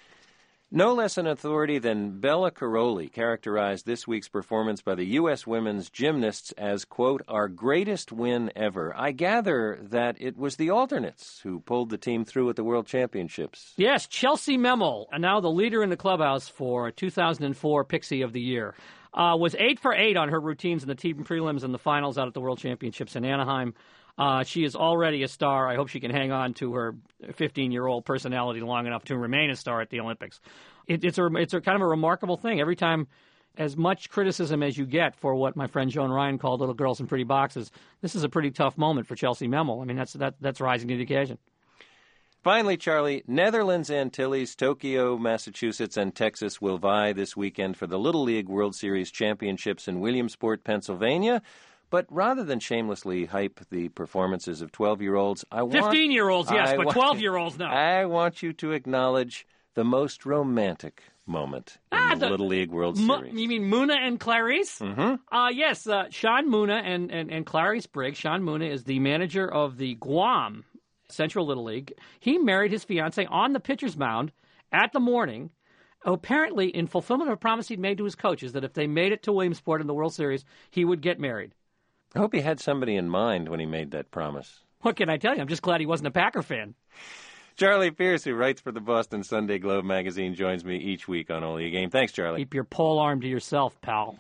No less an authority than Bella Caroli characterized this week's performance by the U.S. women's gymnasts as, quote, our greatest win ever. I gather that it was the alternates who pulled the team through at the World Championships. Yes, Chelsea Memel, now the leader in the clubhouse for 2004 Pixie of the Year, was 8 for 8 on her routines in the team prelims and the finals out at the World Championships in Anaheim. She is already a star. I hope she can hang on to her 15-year-old personality long enough to remain a star at the Olympics. It's a kind of a remarkable thing. Every time as much criticism as you get for what my friend Joan Ryan called little girls in pretty boxes, this is a pretty tough moment for Chelsea Memel. I mean, that's rising to the occasion. Finally, Charlie, Netherlands, Antilles, Tokyo, Massachusetts, and Texas will vie this weekend for the Little League World Series Championships in Williamsport, Pennsylvania. But rather than shamelessly hype the performances of 12-year-olds, 15-year-olds, yes, but 12-year-olds, no. I want you to acknowledge the most romantic moment in the Little League World Series. You mean Muna and Clarice? Mm-hmm. Yes, Sean Muna and Clarice Briggs. Sean Muna is the manager of the Guam Central Little League. He married his fiancée on the pitcher's mound at the morning, apparently in fulfillment of a promise he'd made to his coaches that if they made it to Williamsport in the World Series, he would get married. I hope he had somebody in mind when he made that promise. What can I tell you? I'm just glad he wasn't a Packer fan. Charlie Pierce, who writes for the Boston Sunday Globe magazine, joins me each week on Only a Game. Thanks, Charlie. Keep your pole arm to yourself, pal.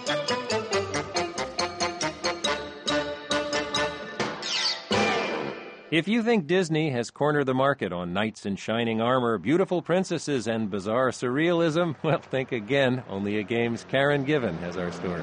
If you think Disney has cornered the market on knights in shining armor, beautiful princesses, and bizarre surrealism, well, think again. Only a Game's Karen Given has our story.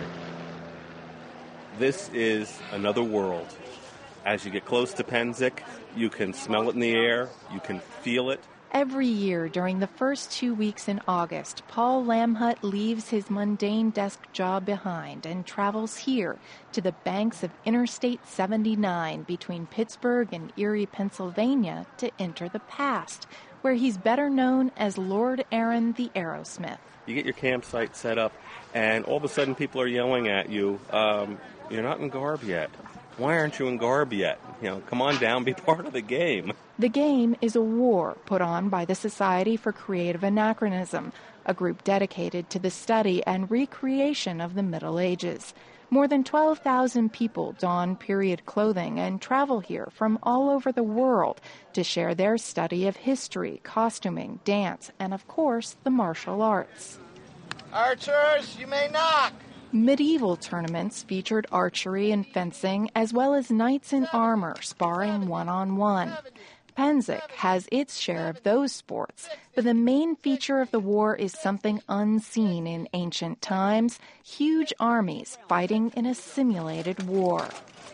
This is another world. As you get close to Pennsic, you can smell it in the air, you can feel it. Every year during the first 2 weeks in August, Paul Lamhut leaves his mundane desk job behind and travels here to the banks of Interstate 79 between Pittsburgh and Erie, Pennsylvania, to enter the past, where he's better known as Lord Aaron the Aerosmith. You get your campsite set up, and all of a sudden people are yelling at you, you're not in garb yet. Why aren't you in garb yet? Come on down, be part of the game. The Game is a war put on by the Society for Creative Anachronism, a group dedicated to the study and recreation of the Middle Ages. More than 12,000 people don period clothing and travel here from all over the world to share their study of history, costuming, dance, and, of course, the martial arts. Archers, you may knock. Medieval tournaments featured archery and fencing, as well as knights in armor sparring one-on-one. Pennsic has its share of those sports, but the main feature of the war is something unseen in ancient times: huge armies fighting in a simulated war.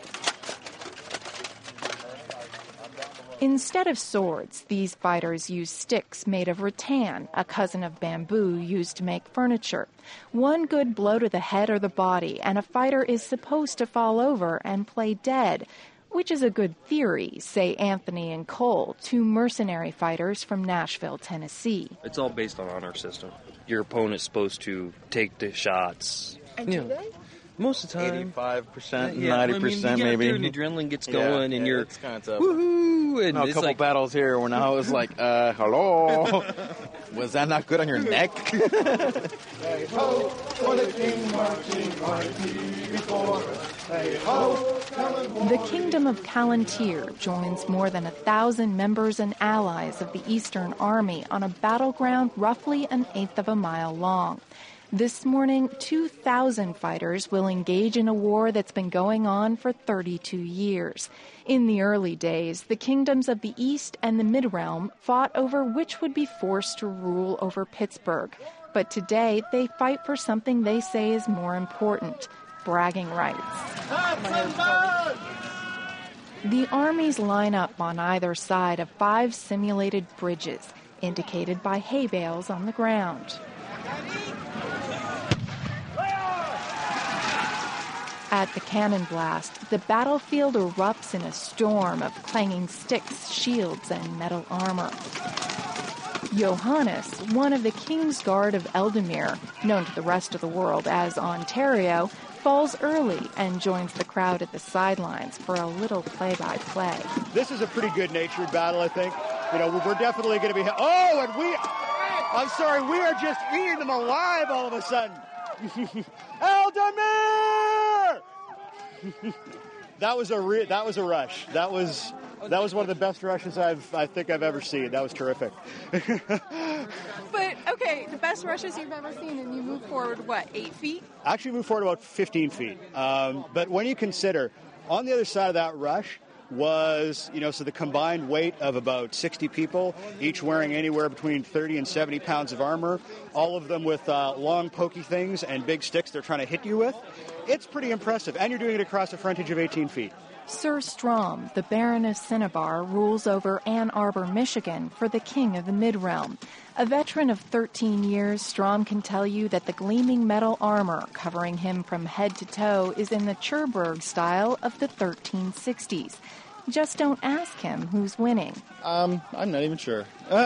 Instead of swords, these fighters use sticks made of rattan, a cousin of bamboo used to make furniture. One good blow to the head or the body, and a fighter is supposed to fall over and play dead, which is a good theory, say Anthony and Cole, two mercenary fighters from Nashville, Tennessee. It's all based on honor system. Your opponent's supposed to take the shots. And do they? Most of the time. 85%, yeah, 90% maybe. The adrenaline gets going, and you're it's kind of tough. woohoo! And a it's couple like, battles here when I was like, hello? Was that not good on your neck? Hey ho, for the king marching mighty before. Hey ho, The Kingdom of Calontir joins more than 1,000 members and allies of the Eastern Army on a battleground roughly 1/8 of a mile long. This morning, 2,000 fighters will engage in a war that's been going on for 32 years. In the early days, the kingdoms of the East and the Mid-Realm fought over which would be forced to rule over Pittsburgh. But today, they fight for something they say is more important: bragging rights. The armies line up on either side of 5 simulated bridges, indicated by hay bales on the ground. At the cannon blast, the battlefield erupts in a storm of clanging sticks, shields, and metal armor. Johannes, one of the King's Guard of Eldemir, known to the rest of the world as Ontario, falls early and joins the crowd at the sidelines for a little play-by-play. This is a pretty good-natured battle, I think. We're definitely going to be... Oh, and I'm sorry, we are just eating them alive all of a sudden. Eldemir! That was a rush. That was one of the best rushes I think I've ever seen. That was terrific. But okay, the best rushes you've ever seen, and you move forward 8 feet? Actually, moved forward about 15 feet. But when you consider on the other side of that rush, was, so the combined weight of about 60 people, each wearing anywhere between 30 and 70 pounds of armor, all of them with long, pokey things and big sticks they're trying to hit you with. It's pretty impressive, and you're doing it across a frontage of 18 feet. Sir Strom, the Baron of Cinnabar, rules over Ann Arbor, Michigan, for the King of the Mid-Realm. A veteran of 13 years, Strom can tell you that the gleaming metal armor covering him from head to toe is in the Cherbourg style of the 1360s. Just don't ask him who's winning. I'm not even sure.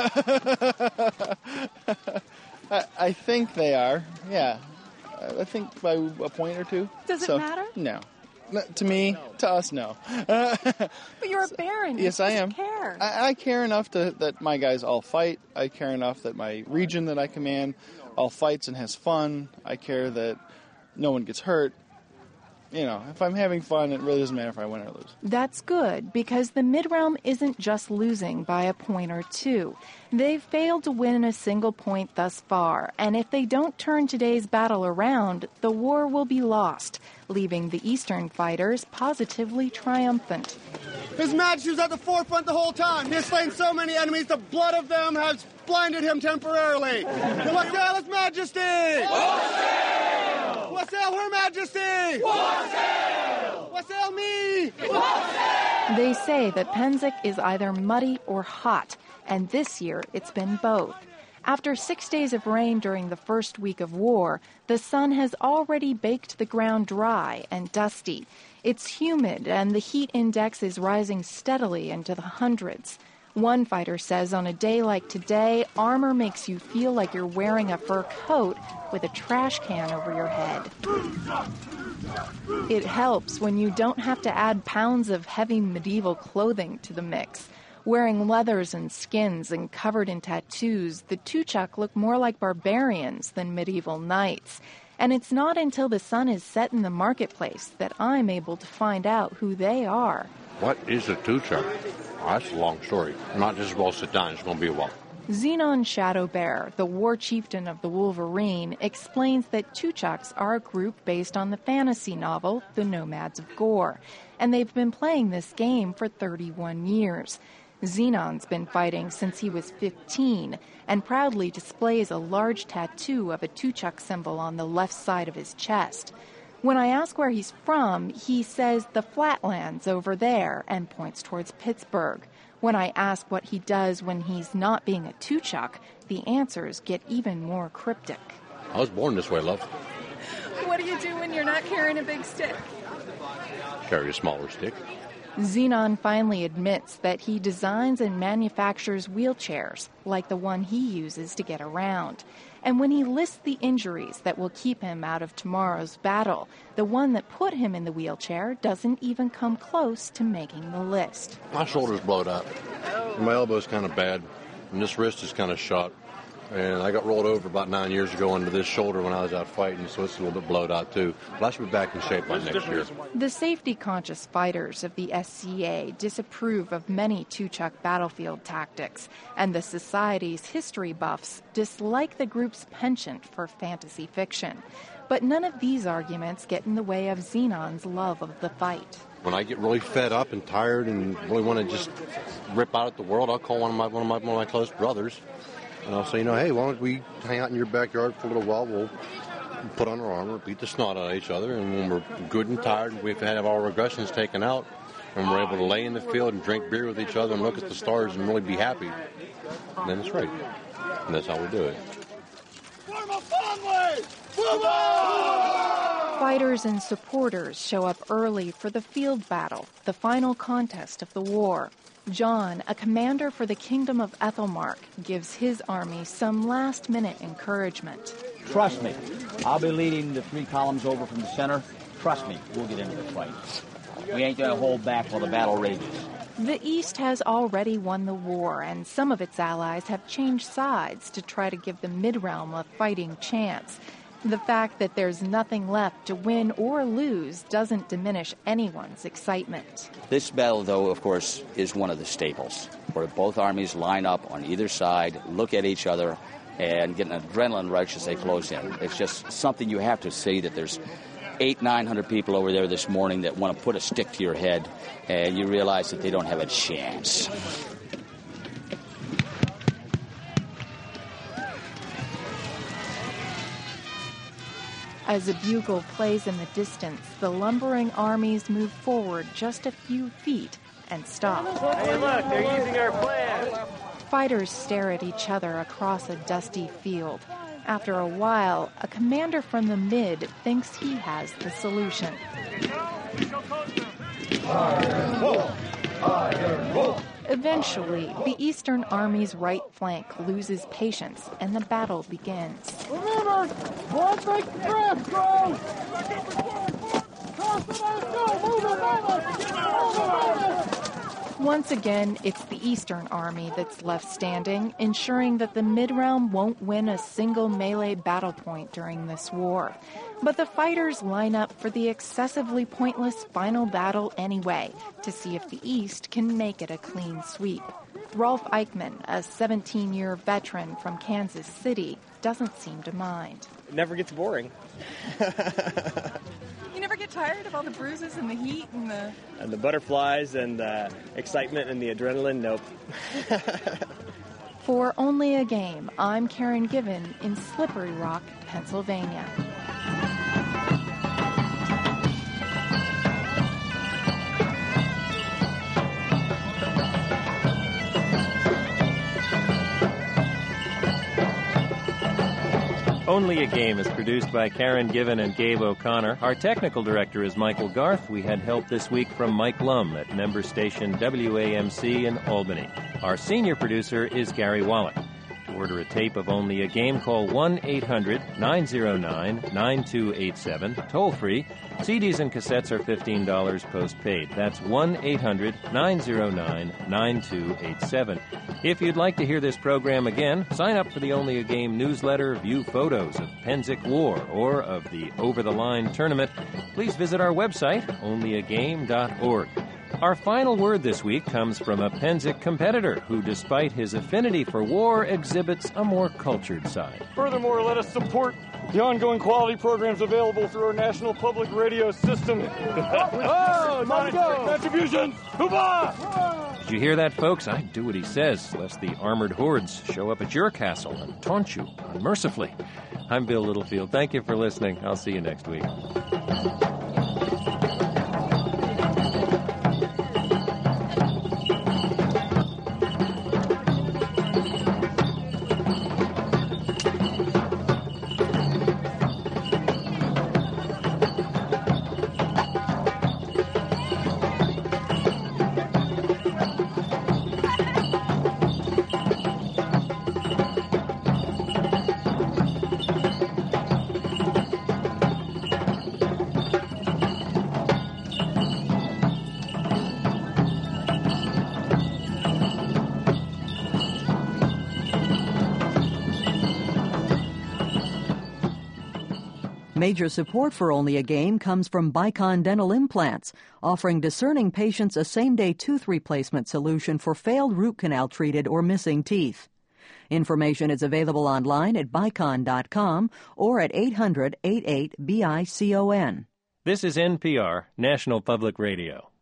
I think they are, yeah. I think by a point or two. Does it matter? No. To me, to us, no. But you're a baron. Yes, I am. Care. I care enough that my guys all fight. I care enough that my region that I command all fights and has fun. I care that no one gets hurt. If I'm having fun, it really doesn't matter if I win or lose. That's good, because the Mid-Realm isn't just losing by a point or two. They've failed to win a single point thus far, and if they don't turn today's battle around, the war will be lost, leaving the Eastern fighters positively triumphant. His Majesty was at the forefront the whole time. He has slain so many enemies, the blood of them has blinded him temporarily. Wassail His Majesty! Wassail! Wassail Her Majesty! Wassail! Wassail me! Wassail! They say that Pennsic is either muddy or hot, and this year it's been both. After 6 days of rain during the first week of war, the sun has already baked the ground dry and dusty. It's humid, and the heat index is rising steadily into the hundreds. One fighter says on a day like today, armor makes you feel like you're wearing a fur coat with a trash can over your head. It helps when you don't have to add pounds of heavy medieval clothing to the mix. Wearing leathers and skins and covered in tattoos, the Tuchuk look more like barbarians than medieval knights. And it's not until the sun is set in the marketplace that I'm able to find out who they are. What is a Tuchuk? That's a long story. I'm not just well sit down, it's going to be a while. Xenon Shadowbear, the war chieftain of the Wolverine, explains that Tuchuks are a group based on the fantasy novel The Nomads of Gore, and they've been playing this game for 31 years. Xenon's been fighting since he was 15 and proudly displays a large tattoo of a Tuchuk symbol on the left side of his chest. When I ask where he's from, he says the flatlands over there and points towards Pittsburgh. When I ask what he does when he's not being a Tuchuk, the answers get even more cryptic. I was born this way, love. What do you do when you're not carrying a big stick? Carry a smaller stick. Xenon finally admits that he designs and manufactures wheelchairs, like the one he uses to get around. And when he lists the injuries that will keep him out of tomorrow's battle, the one that put him in the wheelchair doesn't even come close to making the list. My shoulder's blowed up. My elbow's kind of bad, and this wrist is kind of shot. And I got rolled over about 9 years ago into this shoulder when I was out fighting, so it's a little bit blowed out too. But I should be back in shape by next year. The safety-conscious fighters of the SCA disapprove of many Tuchuk battlefield tactics, and the Society's history buffs dislike the group's penchant for fantasy fiction. But none of these arguments get in the way of Xenon's love of the fight. When I get really fed up and tired and really want to just rip out at the world, I'll call one of my close brothers. And I'll say, hey, why don't we hang out in your backyard for a little while? We'll put on our armor, beat the snot out of each other, and when we're good and tired, we've had our aggressions taken out, and we're able to lay in the field and drink beer with each other and look at the stars and really be happy, then it's right. And that's how we do it. Fighters and supporters show up early for the field battle, the final contest of the war. John, a commander for the Kingdom of Ethelmark, gives his army some last-minute encouragement. Trust me, I'll be leading the 3 columns over from the center. Trust me, we'll get into the fight. We ain't going to hold back while the battle rages. The East has already won the war, and some of its allies have changed sides to try to give the Mid-Realm a fighting chance. The fact that there's nothing left to win or lose doesn't diminish anyone's excitement. This battle, though, of course, is one of the staples, where both armies line up on either side, look at each other, and get an adrenaline rush as they close in. It's just something you have to see, that there's 900 people over there this morning that want to put a stick to your head, and you realize that they don't have a chance. As a bugle plays in the distance, the lumbering armies move forward just a few feet and stop. Hey, look, they're using our plan. Fighters stare at each other across a dusty field. After a while, a commander from the mid thinks he has the solution. Eventually, the Eastern Army's right flank loses patience and the battle begins. Remember, one big trip, go! Once again, it's the Eastern Army that's left standing, ensuring that the mid-realm won't win a single melee battle point during this war. But the fighters line up for the excessively pointless final battle anyway, to see if the East can make it a clean sweep. Rolf Eichmann, a 17-year veteran from Kansas City, doesn't seem to mind. It never gets boring. You never get tired of all the bruises and the heat and the butterflies and the excitement and the adrenaline? Nope. For Only a Game, I'm Karen Given in Slippery Rock, Pennsylvania. Only a Game is produced by Karen Given and Gabe O'Connor. Our technical director is Michael Garth. We had help this week from Mike Lum at member station WAMC in Albany. Our senior producer is Gary Wallach. To order a tape of Only a Game, call 1-800-909-9287, toll-free. CDs and cassettes are $15 postpaid. That's 1-800-909-9287. If you'd like to hear this program again, sign up for the Only a Game newsletter, view photos of Pennsic War or of the Over the Line tournament. Please visit our website, onlyagame.org. Our final word this week comes from a Pennsic competitor who, despite his affinity for war, exhibits a more cultured side. Furthermore, let us support the ongoing quality programs available through our national public radio system. Monetary contributions! Hoopah! Did you hear that, folks? I'd do what he says, lest the armored hordes show up at your castle and taunt you unmercifully. I'm Bill Littlefield. Thank you for listening. I'll see you next week. Major support for Only a Game comes from Bicon Dental Implants, offering discerning patients a same-day tooth replacement solution for failed root canal treated or missing teeth. Information is available online at bicon.com or at 800-88-BICON. This is NPR, National Public Radio.